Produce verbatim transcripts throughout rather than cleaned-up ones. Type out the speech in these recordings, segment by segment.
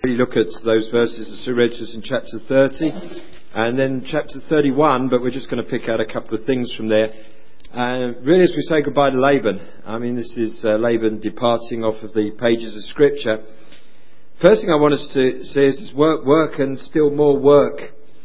really look at those verses that Sue read to us in chapter thirty and then chapter thirty-one, but we're just going to pick out a couple of things from there. Uh, really, as we say goodbye to Laban, I mean, this is uh, Laban departing off of the pages of Scripture. First thing I want us to say is work, work and still more work.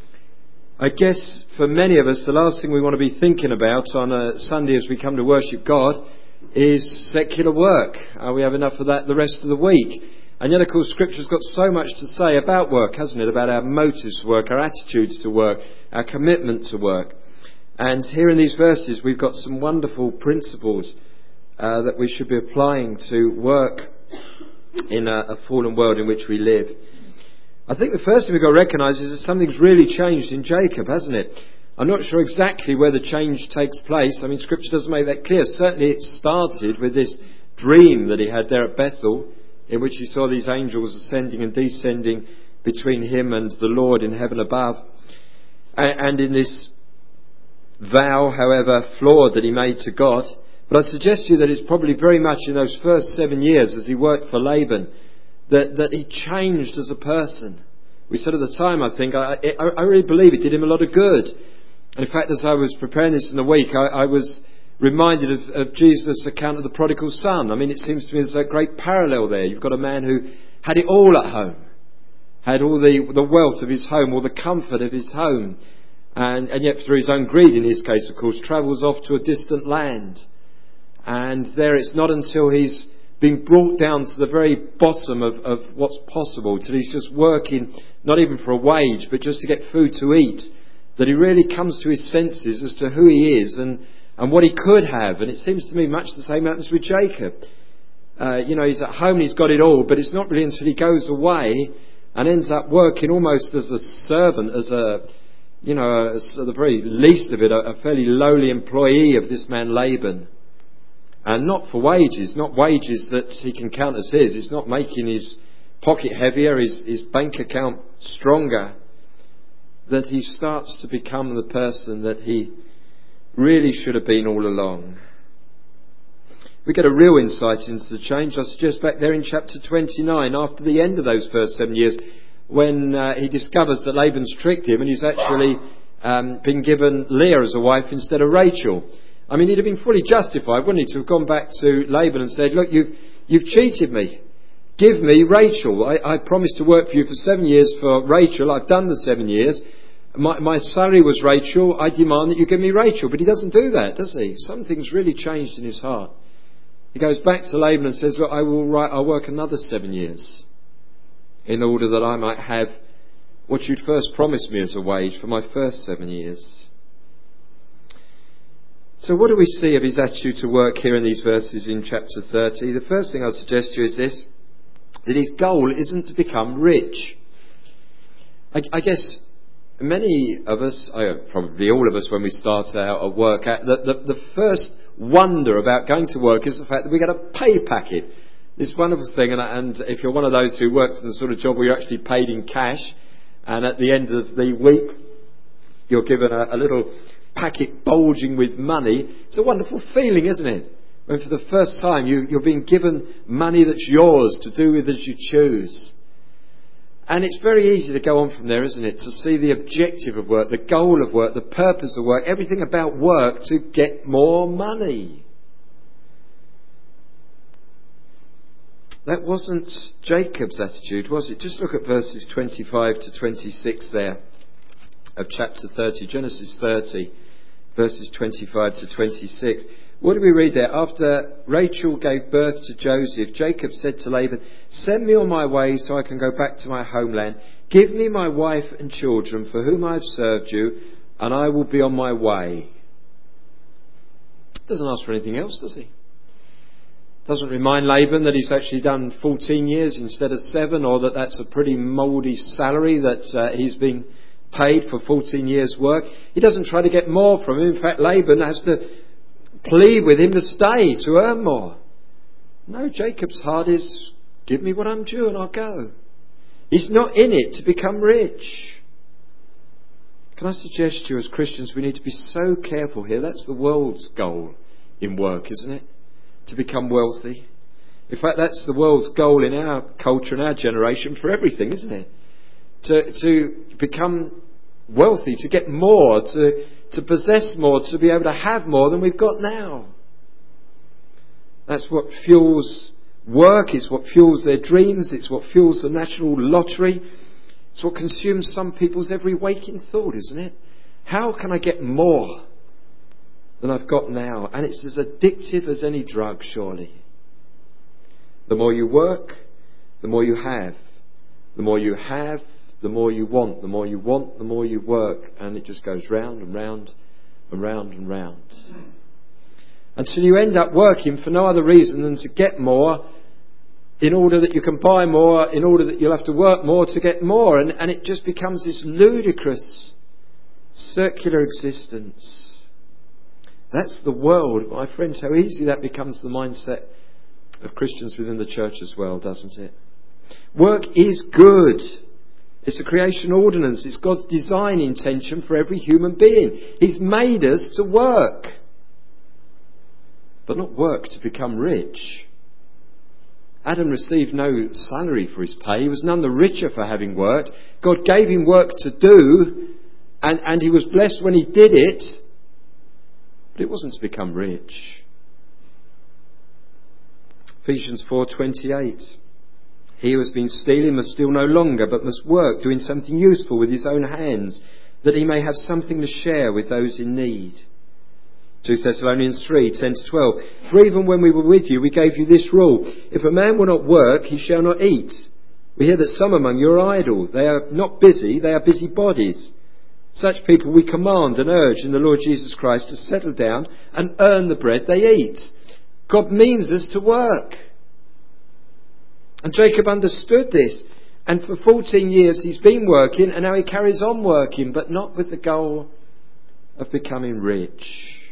I guess for many of us, the last thing we want to be thinking about on a Sunday as we come to worship God is secular work. Uh, we have enough of that the rest of the week. And yet, of course, Scripture's got so much to say about work, hasn't it? About our motives to work, our attitudes to work, our commitment to work. And here in these verses, we've got some wonderful principles uh, that we should be applying to work in a, a fallen world in which we live. I think the first thing we've got to recognise is that something's really changed in Jacob, hasn't it? I'm not sure exactly where the change takes place. I mean, Scripture doesn't make that clear. Certainly it started with this dream that he had there at Bethel, in which he saw these angels ascending and descending between him and the Lord in heaven above. And in this vow, however flawed, that he made to God. But I suggest to you that it's probably very much in those first seven years as he worked for Laban that, that he changed as a person. We said at the time, I think, I, I, I really believe it did him a lot of good. And in fact, as I was preparing this in the week, I, I was reminded of, of Jesus' account of the prodigal son. I mean, it seems to me there's a great parallel there. You've got a man who had it all at home, had all the, the wealth of his home, all the comfort of his home, and, and yet through his own greed, in his case, of course, travels off to a distant land. And there it's not until he's been brought down to the very bottom of, of what's possible, till he's just working, not even for a wage, but just to get food to eat, that he really comes to his senses as to who he is and, and what he could have. And it seems to me much the same happens with Jacob. Uh, you know, he's at home, he's got it all, but it's not really until he goes away and ends up working almost as a servant, as a, you know, as at the very least of it, a, a fairly lowly employee of this man Laban. And not for wages, not wages that he can count as his. It's not making his pocket heavier, his, his bank account stronger, that he starts to become the person that he really should have been all along. We get a real insight into the change, I suggest, back there in chapter twenty-nine, after the end of those first seven years, when uh, he discovers that Laban's tricked him and he's actually um, been given Leah as a wife instead of Rachel. I mean, he'd have been fully justified, wouldn't he, to have gone back to Laban and said, look, you've, you've cheated me. Give me Rachel. I, I promised to work for you for seven years for Rachel. I've done the seven years. My, my salary was Rachel. I demand that you give me Rachel. But he doesn't do that, does he? Something's really changed in his heart. He goes back to Laban and says, look, I will write, I'll work another seven years in order that I might have what you'd first promised me as a wage for my first seven years. So what do we see of his attitude to work here in these verses in chapter thirty? The first thing I'll suggest to you is this, that his goal isn't to become rich. I, I guess many of us, probably all of us when we start out at work, the, the, the first wonder about going to work is the fact that we get a pay packet. This wonderful thing, and, and if you're one of those who works in the sort of job where you're actually paid in cash, and at the end of the week you're given a, a little packet bulging with money, it's a wonderful feeling, isn't it? When for the first time you, you're being given money that's yours to do with as you choose. And it's very easy to go on from there, isn't it? To see the objective of work, the goal of work, the purpose of work, everything about work to get more money. That wasn't Jacob's attitude, was it? Just look at verses twenty-five to twenty-six there of chapter thirty, Genesis thirty, verses twenty-five to twenty-six. What do we read there? After Rachel gave birth to Joseph, Jacob said to Laban, send me on my way so I can go back to my homeland. Give me my wife and children for whom I have served you, and I will be on my way. Doesn't ask for anything else, does he? Doesn't remind Laban that he's actually done fourteen years instead of seven, or that that's a pretty mouldy salary that uh, he's been paid for fourteen years' work. He doesn't try to get more from him. In fact, Laban has to plead with him to stay, to earn more. No, Jacob's heart is, give me what I'm due and I'll go. He's not in it to become rich. Can I suggest to you as Christians we need to be so careful here? That's the world's goal in work, isn't it? To become wealthy. In fact, that's the world's goal in our culture and our generation for everything, isn't it? To, to become wealthy, to get more, to, to possess more, to be able to have more than we've got now. That's what fuels work, it's what fuels their dreams, it's what fuels the national lottery. It's what consumes some people's every waking thought, isn't it? How can I get more than I've got now? And it's as addictive as any drug, surely. The more you work, the more you have. The more you have, the more you want. The more you want, the more you work. And it just goes round and round and round and round. Until you end up working for no other reason than to get more, in order that you can buy more, in order that you'll have to work more to get more. And, and it just becomes this ludicrous circular existence. That's the world. My friends, how easy that becomes the mindset of Christians within the church as well, doesn't it? Work is good. It's a creation ordinance. It's God's design intention for every human being. He's made us to work. But not work to become rich. Adam received no salary for his pay. He was none the richer for having worked. God gave him work to do, and, and he was blessed when he did it. But it wasn't to become rich. Ephesians four twenty-eight. He who has been stealing must steal no longer, but must work, doing something useful with his own hands, that he may have something to share with those in need. Second Thessalonians three ten to twelve. For even when we were with you, we gave you this rule. If a man will not work, he shall not eat. We hear that some among you are idle. They are not busy, they are busy bodies. Such people we command and urge in the Lord Jesus Christ to settle down and earn the bread they eat. God means us to work. And Jacob understood this. And for fourteen years he's been working, and now he carries on working, but not with the goal of becoming rich.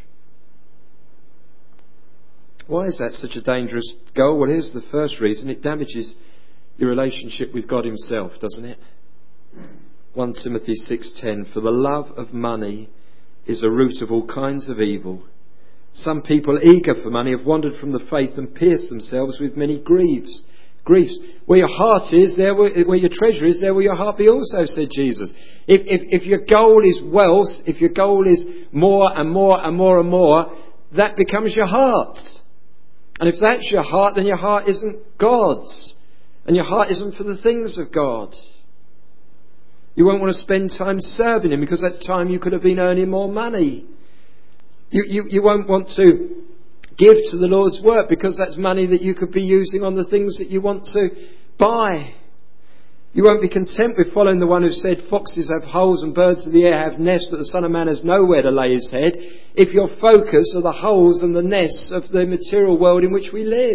Why is that such a dangerous goal? Well, here's the first reason. It damages your relationship with God himself, doesn't it? First Timothy six ten. For the love of money is a root of all kinds of evil. Some people eager for money have wandered from the faith and pierced themselves with many griefs. Griefs. Where your heart is, there where, where your treasure is, there will your heart be also, said Jesus. If, if, if your goal is wealth, if your goal is more and more and more and more, that becomes your heart. And if that's your heart, then your heart isn't God's. And your heart isn't for the things of God. You won't want to spend time serving him, because that's time you could have been earning more money. You, you, you won't want to give to the Lord's work, because that's money that you could be using on the things that you want to buy. You won't be content with following the one who said, foxes have holes and birds of the air have nests, but the Son of Man has nowhere to lay his head, if your focus are the holes and the nests of the material world in which we live.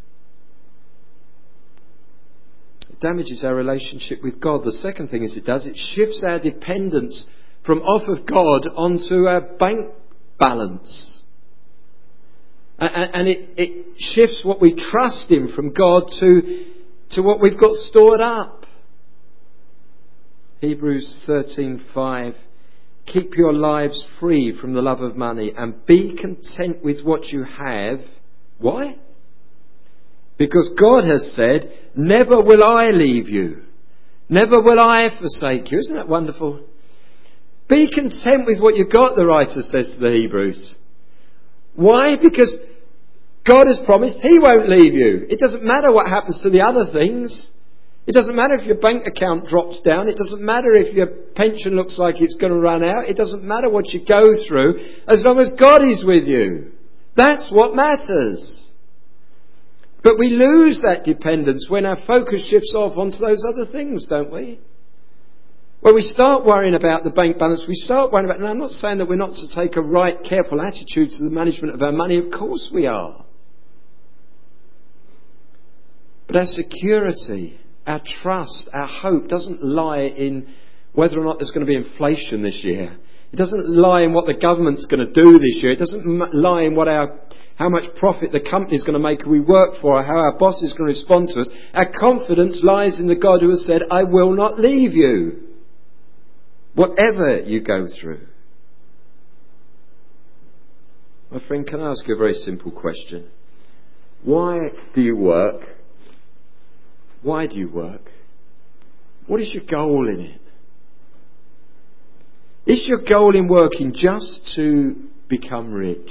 It damages our relationship with God. The second thing is it does, it shifts our dependence from off of God onto our bank balance. And, and it, it shifts what we trust in from God to, to what we've got stored up. Hebrews thirteen five. Keep your lives free from the love of money and be content with what you have. Why? Because God has said, never will I leave you. Never will I forsake you. Isn't that wonderful? Be content with what you've got, the writer says to the Hebrews. Why? Because God has promised he won't leave you. It doesn't matter what happens to the other things. It doesn't matter if your bank account drops down. It doesn't matter if your pension looks like it's going to run out. It doesn't matter what you go through, as long as God is with you. That's what matters. But we lose that dependence when our focus shifts off onto those other things, don't we? When we start worrying about the bank balance, we start worrying about... And I'm not saying that we're not to take a right, careful attitude to the management of our money. Of course we are. But our security, our trust, our hope doesn't lie in whether or not there's going to be inflation this year. It doesn't lie in what the government's going to do this year. It doesn't lie in what our... how much profit the company's going to make who we work for, or how our boss is going to respond to us. Our confidence lies in the God who has said, I will not leave you, whatever you go through. My friend, can I ask you a very simple question? Why do you work? Why do you work? What is your goal in it? Is your goal in working just to become rich?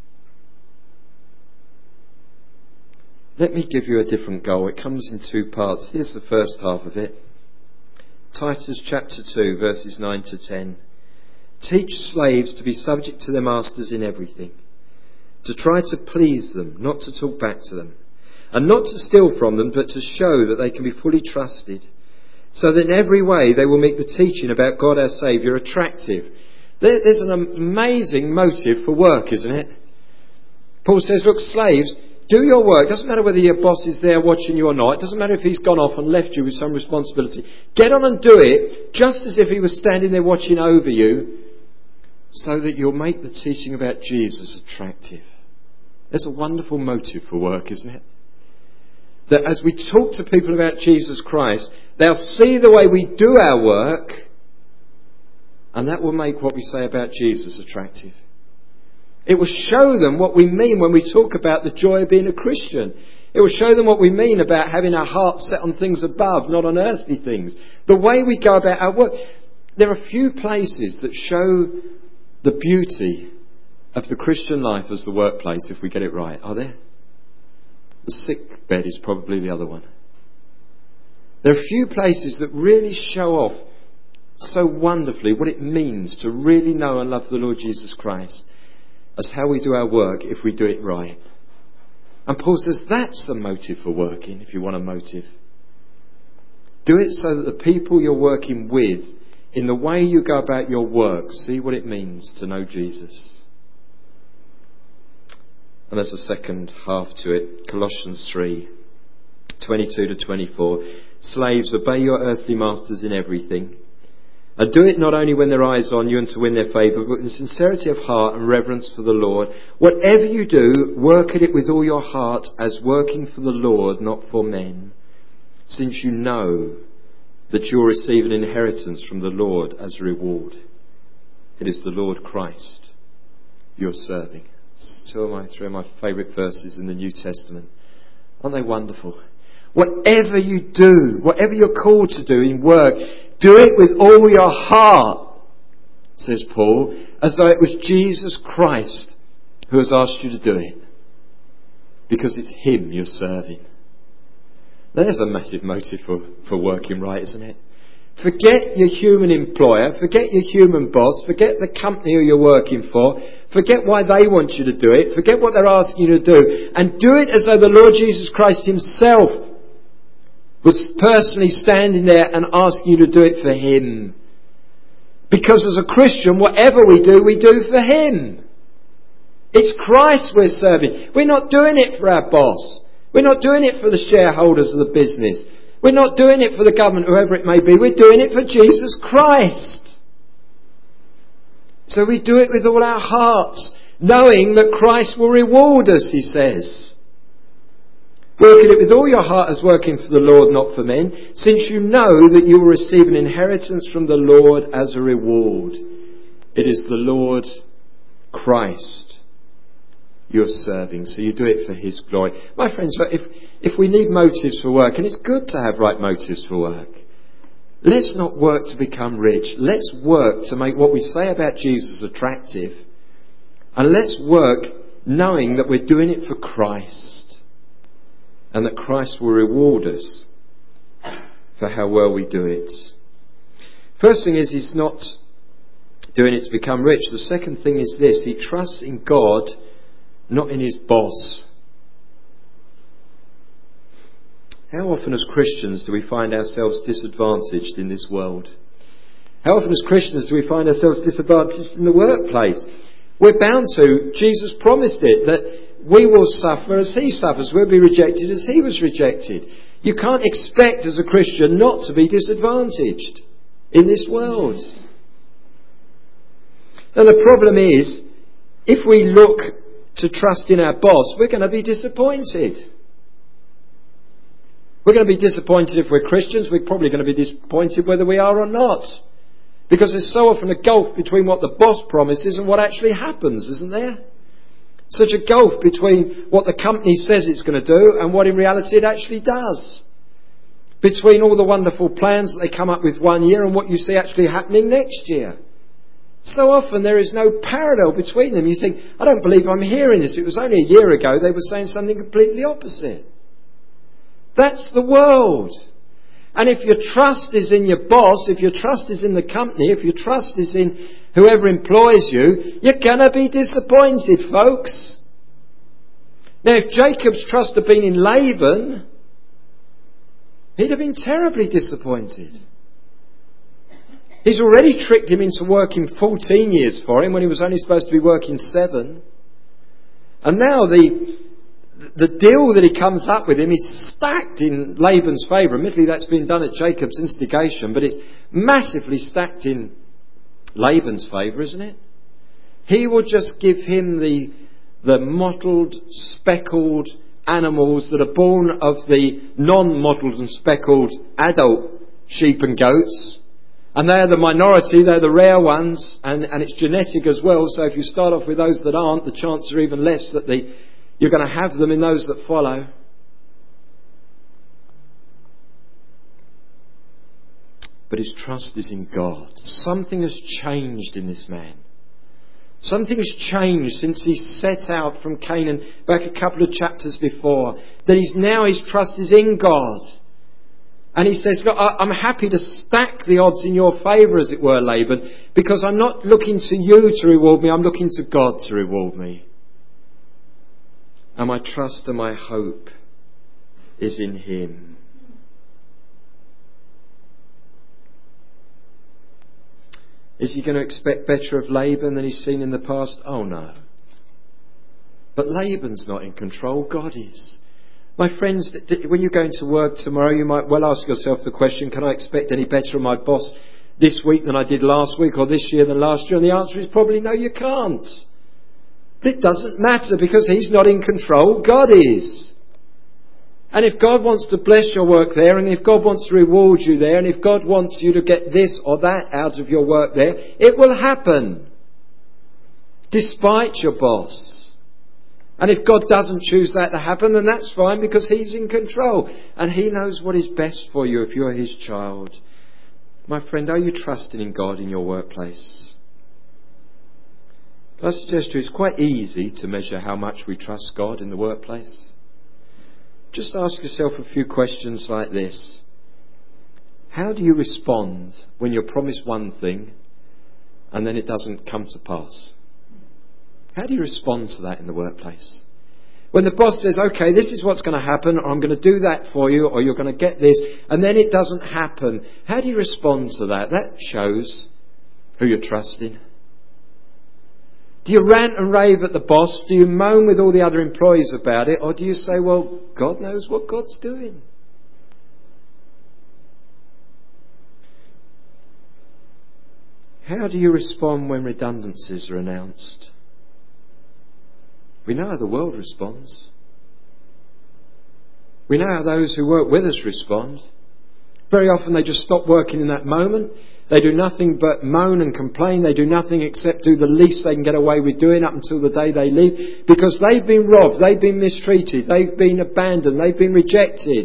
Let me give you a different goal. It comes in two parts. Here's the first half of it. Titus chapter two, verses nine to ten. Teach slaves to be subject to their masters in everything, to try to please them, not to talk back to them, and not to steal from them, but to show that they can be fully trusted, so that in every way they will make the teaching about God our Saviour attractive. There, there's an amazing motive for work, isn't it? Paul says, look, slaves, do your work. It doesn't matter whether your boss is there watching you or not. It doesn't matter if he's gone off and left you with some responsibility. Get on and do it, just as if he was standing there watching over you, so that you'll make the teaching about Jesus attractive. There's a wonderful motive for work, isn't it? That as we talk to people about Jesus Christ, they'll see the way we do our work, and that will make what we say about Jesus attractive. It will show them what we mean when we talk about the joy of being a Christian. It will show them what we mean about having our hearts set on things above, not on earthly things. The way we go about our work. There are few places that show the beauty of the Christian life as the workplace if we get it right, are there? The sick bed is probably the other one. There are few places that really show off so wonderfully what it means to really know and love the Lord Jesus Christ as how we do our work if we do it right. And Paul says that's a motive for working, if you want a motive. Do it so that the people you're working with, in the way you go about your work, see what it means to know Jesus. And there's a second half to it. Colossians three, twenty-two to twenty-four. Slaves, obey your earthly masters in everything. And do it not only when their eyes are on you and to win their favour, but with sincerity of heart and reverence for the Lord. Whatever you do, work at it with all your heart, as working for the Lord, not for men, since you know that you will receive an inheritance from the Lord as a reward. It is the Lord Christ you're serving. Two of my, three of my favourite verses in the New Testament. Aren't they wonderful? Whatever you do, whatever you're called to do in work, do it with all your heart, says Paul, as though it was Jesus Christ who has asked you to do it. Because it's Him you're serving. There's a massive motive for, for working right, isn't it? Forget your human employer, forget your human boss, forget the company who you're working for, forget why they want you to do it, forget what they're asking you to do, and do it as though the Lord Jesus Christ Himself was personally standing there and asking you to do it for Him. Because as a Christian, whatever we do, we do for Him. It's Christ we're serving. We're not doing it for our boss. We're not doing it for the shareholders of the business. We're not doing it for the government, whoever it may be. We're doing it for Jesus Christ. So we do it with all our hearts, knowing that Christ will reward us, he says. Work at it with all your heart as working for the Lord, not for men, since you know that you will receive an inheritance from the Lord as a reward. It is the Lord Christ you're serving, so you do it for His glory. My friends, if, if we need motives for work, and it's good to have right motives for work, let's not work to become rich. Let's work to make what we say about Jesus attractive. And let's work knowing that we're doing it for Christ. And that Christ will reward us for how well we do it. First thing is, He's not doing it to become rich. The second thing is this: He trusts in God, not in his boss. How often as Christians do we find ourselves disadvantaged in this world? How often as Christians do we find ourselves disadvantaged in the workplace? We're bound to. Jesus promised it, that we will suffer as he suffers. We'll be rejected as he was rejected. You can't expect as a Christian not to be disadvantaged in this world. And the problem is, if we look to trust in our boss, we're going to be disappointed. We're going to be disappointed if we're Christians. We're probably going to be disappointed whether we are or not. Because there's so often a gulf between what the boss promises and what actually happens, isn't there? Such a gulf between what the company says it's going to do and what in reality it actually does. Between all the wonderful plans that they come up with one year and what you see actually happening next year. So often there is no parallel between them. You think, I don't believe I'm hearing this. It was only a year ago they were saying something completely opposite. That's the world. And if your trust is in your boss, if your trust is in the company, if your trust is in whoever employs you, you're going to be disappointed, folks. Now, if Jacob's trust had been in Laban, he'd have been terribly disappointed. He's already tricked him into working fourteen years for him when he was only supposed to be working seven. And now the the deal that he comes up with him is stacked in Laban's favour. Admittedly, that's been done at Jacob's instigation, but it's massively stacked in Laban's favour, isn't it? He will just give him the the mottled, speckled animals that are born of the non-mottled and speckled adult sheep and goats. And they're the minority, they're the rare ones, and, and it's genetic as well. So if you start off with those that aren't, the chances are even less that the, you're going to have them in those that follow. But his trust is in God. Something has changed in this man. Something has changed since he set out from Canaan back a couple of chapters before. That he's now, his trust is in God. And he says, look, I'm happy to stack the odds in your favour, as it were, Laban, because I'm not looking to you to reward me, I'm looking to God to reward me. And my trust and my hope is in him. Is he going to expect better of Laban than he's seen in the past? Oh no. But Laban's not in control, God is. My friends, when you go into work tomorrow, you might well ask yourself the question, can I expect any better of my boss this week than I did last week, or this year than last year? And the answer is probably no, you can't. But it doesn't matter, because he's not in control, God is. And if God wants to bless your work there, and if God wants to reward you there, and if God wants you to get this or that out of your work there, it will happen. Despite your boss. And if God doesn't choose that to happen, then that's fine, because he's in control. And he knows what is best for you if you're his child. My friend, are you trusting in God in your workplace? Can I suggest to you, it's quite easy to measure how much we trust God in the workplace. Just ask yourself a few questions like this. How do you respond when you're promised one thing and then it doesn't come to pass? How do you respond to that in the workplace? When the boss says, okay, this is what's going to happen, or I'm going to do that for you, or you're going to get this, and then it doesn't happen. How do you respond to that? That shows who you're trusting. Do you rant and rave at the boss? Do you moan with all the other employees about it? Or do you say, well, God knows what God's doing? How do you respond when redundancies are announced? We know how the world responds. We know how those who work with us respond. Very often they just stop working in that moment. They do nothing but moan and complain. They do nothing except do the least they can get away with doing up until the day they leave. Because they've been robbed, they've been mistreated, they've been abandoned, they've been rejected.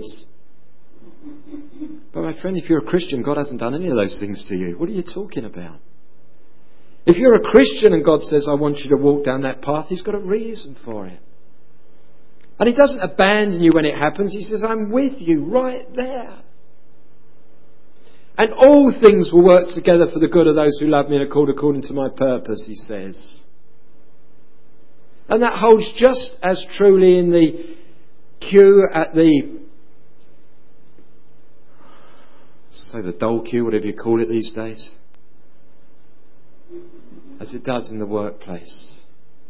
But my friend, if you're a Christian, God hasn't done any of those things to you. What are you talking about? If you're a Christian and God says, I want you to walk down that path, he's got a reason for it. And he doesn't abandon you when it happens. He says, I'm with you right there. And all things will work together for the good of those who love me and are called according to my purpose, he says. And that holds just as truly in the queue at the, say the dole queue, whatever you call it these days, as it does in the workplace.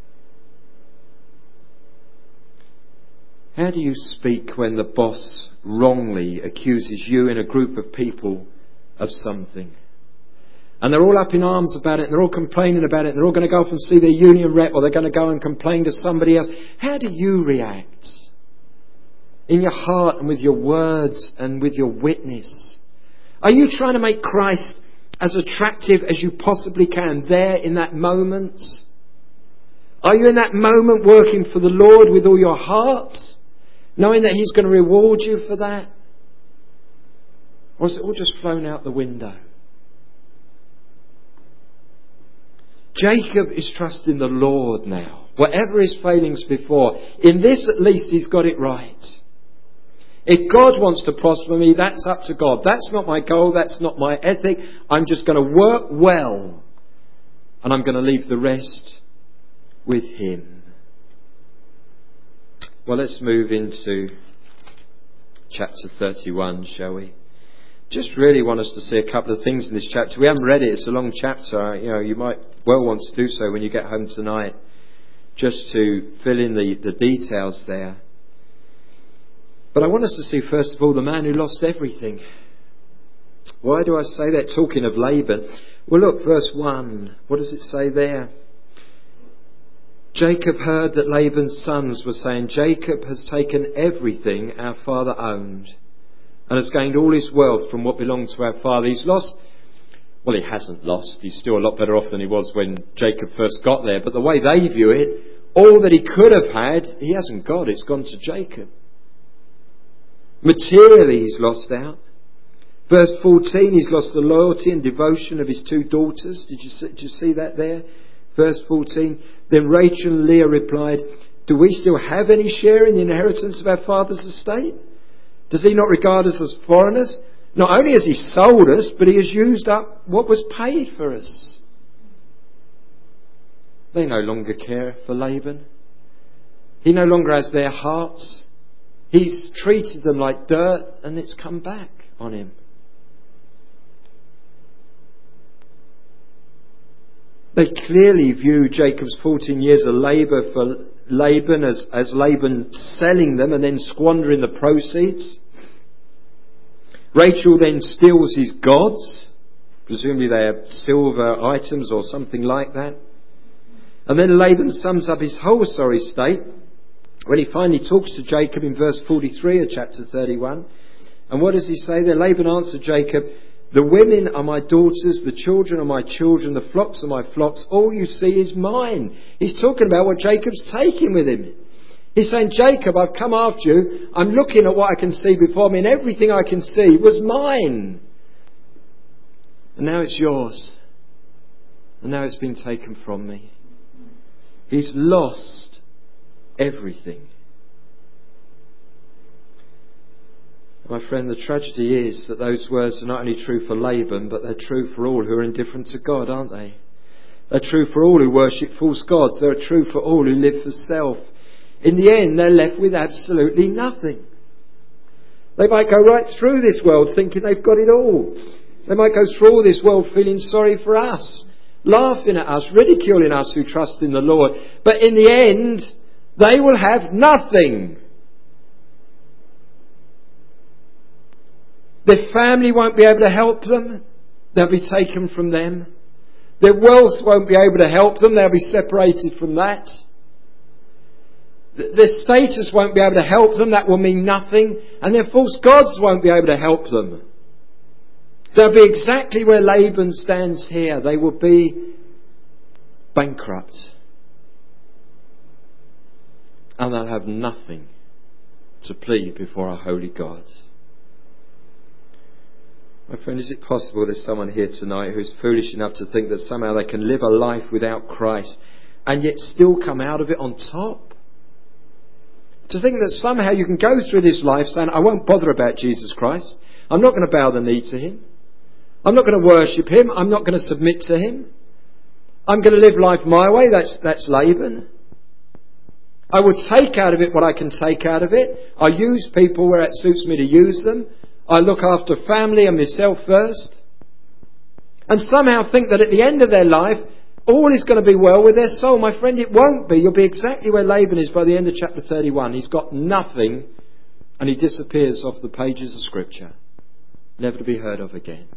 How do you speak when the boss wrongly accuses you in a group of people of something? And they're all up in arms about it, and they're all complaining about it, and they're all going to go off and see their union rep, or they're going to go and complain to somebody else. How do you react? In your heart and with your words and with your witness. Are you trying to make Christ as attractive as you possibly can there in that moment? Are you in that moment working for the Lord with all your heart, knowing that He's going to reward you for that? Or is it all just flown out the window? Jacob is trusting the Lord now. Whatever his failings before, in this at least he's got it right. If God wants to prosper me, that's up to God. That's not my goal. That's not my ethic. I'm just going to work well. And I'm going to leave the rest with Him. Well, let's move into chapter thirty-one, shall we? Just really want us to see a couple of things in this chapter. We haven't read it. It's a long chapter. You know, you might well want to do so when you get home tonight, just to fill in the, the details there. But I want us to see, first of all, the man who lost everything. Why do I say that? Talking of Laban. Well, look, verse one. What does it say there? Jacob heard that Laban's sons were saying, Jacob has taken everything our father owned and has gained all his wealth from what belonged to our father. He's lost. Well, he hasn't lost. He's still a lot better off than he was when Jacob first got there. But the way they view it, all that he could have had, he hasn't got. It's gone to Jacob. Materially, he's lost out. Verse fourteen, he's lost the loyalty and devotion of his two daughters. Did you see, did you see that there? Verse fourteen, then Rachel and Leah replied, do we still have any share in the inheritance of our father's estate? Does he not regard us as foreigners? Not only has he sold us, but he has used up what was paid for us. They no longer care for Laban. He no longer has their hearts. He's treated them like dirt, and it's come back on him. They clearly view Jacob's fourteen years of labour for Laban as, as Laban selling them and then squandering the proceeds. Rachel then steals his gods. Presumably they have silver items or something like that. And then Laban sums up his whole sorry state when he finally talks to Jacob in verse forty-three of chapter thirty-one. And what does he say there? Laban answered Jacob, the women are my daughters, the children are my children, the flocks are my flocks. All you see is mine. He's talking about what Jacob's taking with him. He's saying, Jacob, I've come after you. I'm looking at what I can see before me, and everything I can see was mine. And now it's yours. And now it's been taken from me. He's lost everything. My friend, the tragedy is that those words are not only true for Laban, but they're true for all who are indifferent to God, aren't they? They're true for all who worship false gods. They're true for all who live for self. In the end, they're left with absolutely nothing. They might go right through this world thinking they've got it all. They might go through all this world feeling sorry for us, laughing at us, ridiculing us who trust in the Lord. But in the end, they will have nothing. Their family won't be able to help them. They'll be taken from them. Their wealth won't be able to help them. They'll be separated from that. Their status won't be able to help them. That will mean nothing. And their false gods won't be able to help them. They'll be exactly where Laban stands here. They will be bankrupt. And they'll have nothing to plead before our holy God. My friend, is it possible there's someone here tonight who's foolish enough to think that somehow they can live a life without Christ and yet still come out of it on top? To think that somehow you can go through this life saying, I won't bother about Jesus Christ. I'm not going to bow the knee to Him. I'm not going to worship Him. I'm not going to submit to Him. I'm going to live life my way. That's, that's Laban. I will take out of it what I can take out of it. I use people where it suits me to use them. I look after family and myself first. And somehow think that at the end of their life, all is going to be well with their soul. My friend, it won't be. You'll be exactly where Laban is by the end of chapter thirty-one. He's got nothing and he disappears off the pages of Scripture. Never to be heard of again.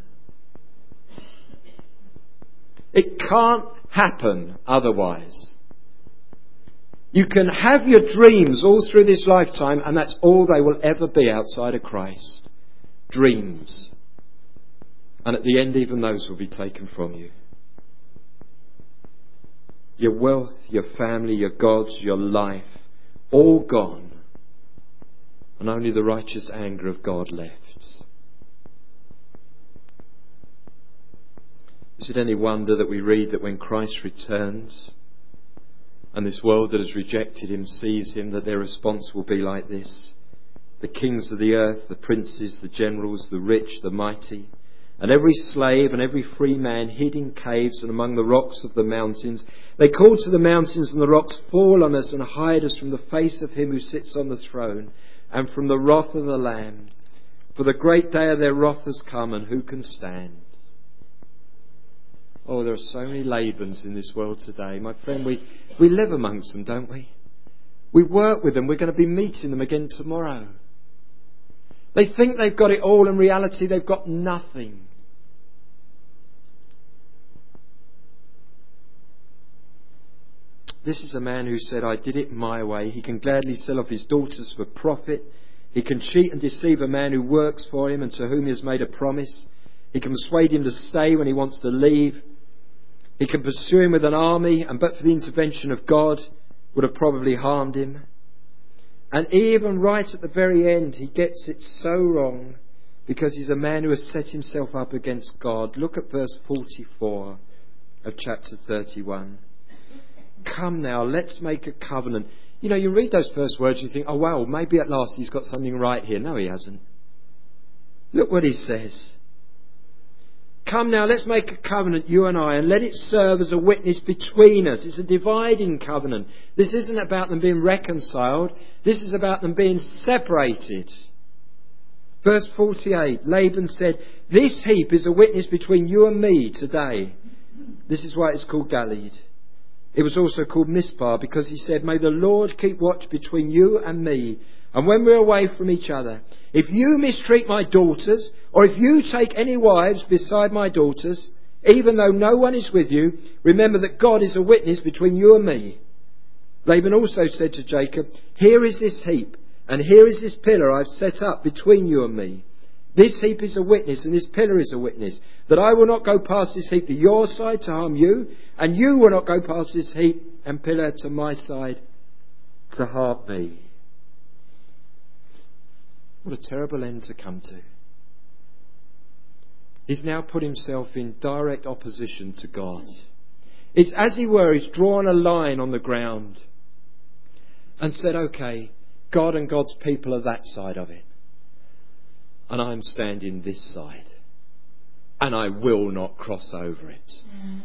It can't happen otherwise. You can have your dreams all through this lifetime and that's all they will ever be outside of Christ. Dreams. And at the end, even those will be taken from you. your wealth, your family, your gods, your life, all gone, and only the righteous anger of God left. Is it any wonder that we read that when Christ returns and this world that has rejected him sees him, that their response will be like this? The kings of the earth, the princes, the generals, the rich, the mighty, and every slave and every free man hid in caves and among the rocks of the mountains, they called to the mountains and the rocks, fall on us and hide us from the face of him who sits on the throne and from the wrath of the Lamb. For the great day of their wrath has come, and who can stand? Oh, there are so many Labans in this world today. My friend, we, we live amongst them, don't we? We work with them. We're going to be meeting them again tomorrow. They think they've got it all. In reality, they've got nothing. This is a man who said, I did it my way. He can gladly sell off his daughters for profit. He can cheat and deceive a man who works for him and to whom he has made a promise. He can persuade him to stay when he wants to leave. He can pursue him with an army, and but for the intervention of God, would have probably harmed him. And even right at the very end, he gets it so wrong because he's a man who has set himself up against God. Look at verse forty-four of chapter thirty-one. Come now, let's make a covenant. You know, you read those first words, you think, oh wow, maybe at last he's got something right here. No, he hasn't. Look what he says. Come now, let's make a covenant, you and I, and let it serve as a witness between us. It's a dividing covenant. This isn't about them being reconciled. This is about them being separated. Verse forty-eight, Laban said, this heap is a witness between you and me today. This is why it's called Galeed. It was also called Mizpah, because he said, may the Lord keep watch between you and me, and when we're away from each other. If you mistreat my daughters, or if you take any wives beside my daughters, even though no one is with you, remember that God is a witness between you and me. Laban also said to Jacob, here is this heap, and here is this pillar I've set up between you and me. This heap is a witness, and this pillar is a witness, that I will not go past this heap to your side to harm you, and you will not go past this heap and pillar to my side to harm me. What a terrible end to come to. He's now put himself in direct opposition to God. It's as he were, he's drawn a line on the ground and said, okay, God and God's people are that side of it. And I'm standing this side. And I will not cross over it. Mm.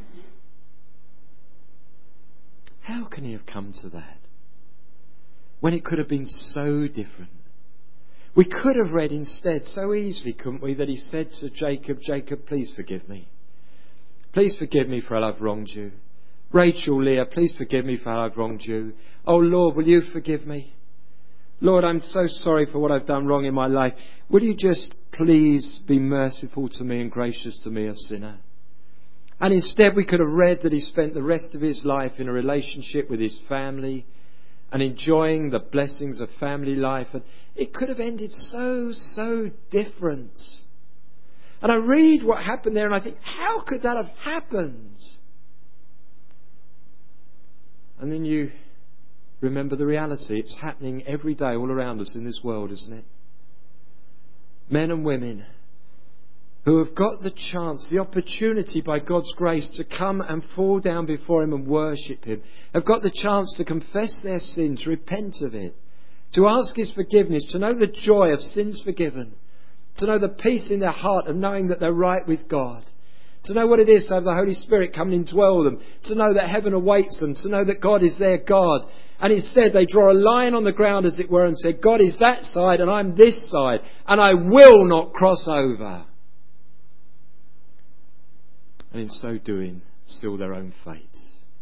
How can he have come to that? When it could have been so different. We could have read instead so easily, couldn't we, that he said to Jacob, Jacob, please forgive me. Please forgive me for how I've wronged you. Rachel, Leah, please forgive me for how I've wronged you. Oh Lord, will you forgive me? Lord, I'm so sorry for what I've done wrong in my life. Will you just please be merciful to me and gracious to me, a sinner? And instead we could have read that he spent the rest of his life in a relationship with his family and enjoying the blessings of family life. And it could have ended so, so different. And I read what happened there and I think, how could that have happened? And then you remember the reality. It's happening every day all around us in this world, isn't it? Men and women who have got the chance, the opportunity by God's grace to come and fall down before him and worship him, have got the chance to confess their sin, to repent of it, to ask his forgiveness, to know the joy of sins forgiven, to know the peace in their heart of knowing that they're right with God, to know what it is to have the Holy Spirit come and indwell them, to know that heaven awaits them, to know that God is their God. And instead they draw a line on the ground, as it were, and say, God is that side and I'm this side, and I will not cross over. And in so doing, seal their own fate.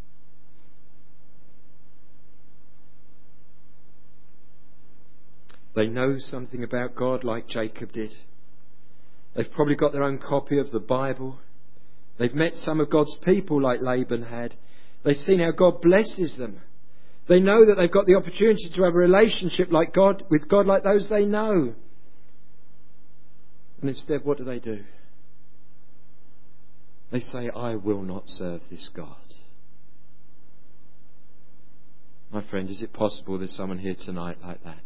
They know something about God like Jacob did. They've probably got their own copy of the Bible. They've met some of God's people like Laban had. They've seen how God blesses them. They know that they've got the opportunity to have a relationship like God, with God like those they know. And instead, what do they do? They say, I will not serve this God. My friend, is it possible there's someone here tonight like that?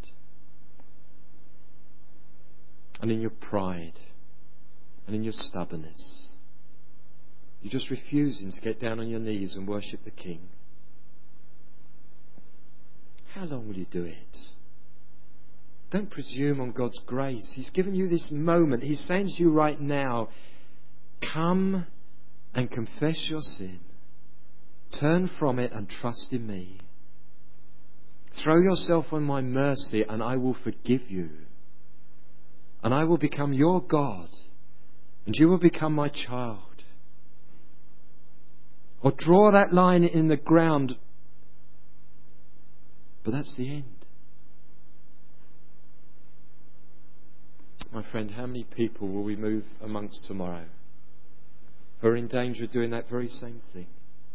And in your pride and in your stubbornness, you're just refusing to get down on your knees and worship the King. How long will you do it? Don't presume on God's grace. He's given you this moment. He's saying to you right now, come and confess your sin. Turn from it and trust in me. Throw yourself on my mercy and I will forgive you. And I will become your God. And you will become my child. Or draw that line in the ground. But that's the end. My friend, how many people will we move amongst tomorrow who are in danger of doing that very same thing?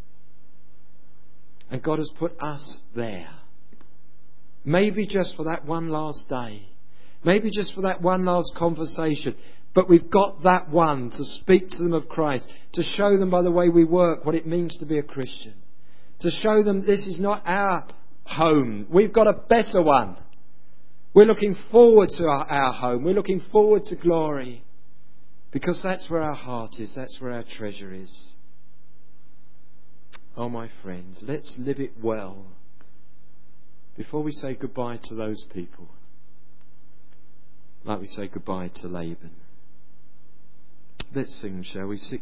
And God has put us there. Maybe just for that one last day. Maybe just for that one last conversation. But we've got that one to speak to them of Christ. To show them by the way we work what it means to be a Christian. To show them this is not our home. We've got a better one. We're looking forward to our, our home. We're looking forward to glory. Because that's where our heart is. That's where our treasure is. Oh, my friends, let's live it well before we say goodbye to those people. Like we say goodbye to Laban. Let's sing, shall we?